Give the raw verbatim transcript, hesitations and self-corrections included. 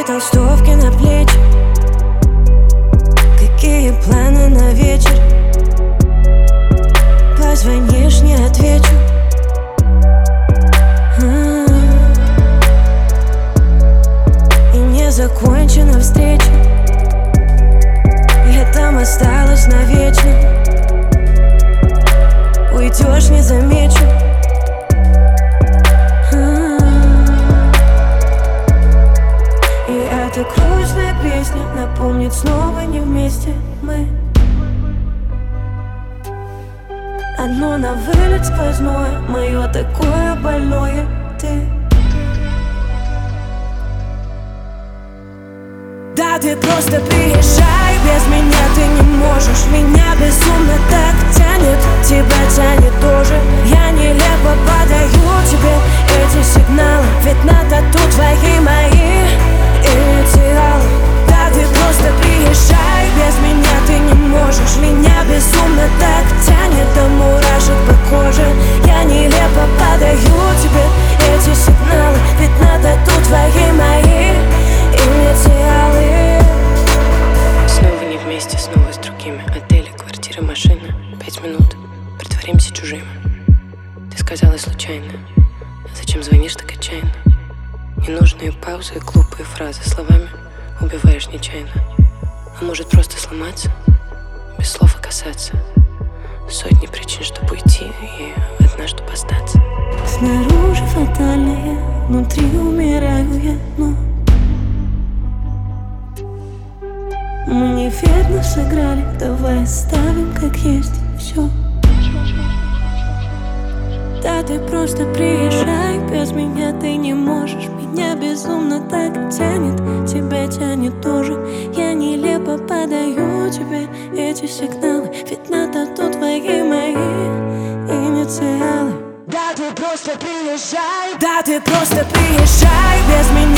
Какие толстовки на плечи, какие планы на вечер? Позвонишь, не отвечу. И не закончена встреча, я там осталась навечно. Уйдешь, не замечу. И эта грустная песня напомнит снова не вместе мы. Одно на вылет сквозное, мое такое больное ты. Да ты просто приезжай, без меня ты не можешь. Меня безумно так тянет, тебя тянет тоже. Я нелепо подаю тебе эти сигналы, ведь на тату твои мои инициалы. Да ты просто приезжай, без меня ты не можешь. Меня безумно так тянет до мурашек по коже. Я нелепо подаю тебе эти сигналы, ведь на тату твои мои инициалы. Снова не вместе, снова с другими. Отели, квартиры, машина. Пять минут, притворимся чужими. Ты сказала случайно, а зачем звонишь так отчаянно? Ненужные паузы и глупые фразы, словами убиваешь нечаянно. А может просто сломаться, без слов и касаться. Сотни причин, чтобы уйти, и одна, чтобы остаться. Снаружи фатальное, внутри умираю я, но мы неверно сыграли, давай оставим как есть все. Да ты просто приезжай, без меня ты не можешь. Меня безумно так тянет, тебя тянет тоже. Я нелепо подаю тебе эти сигналы, ведь на тату твои мои инициалы. Да ты просто приезжай, да ты просто приезжай, без меня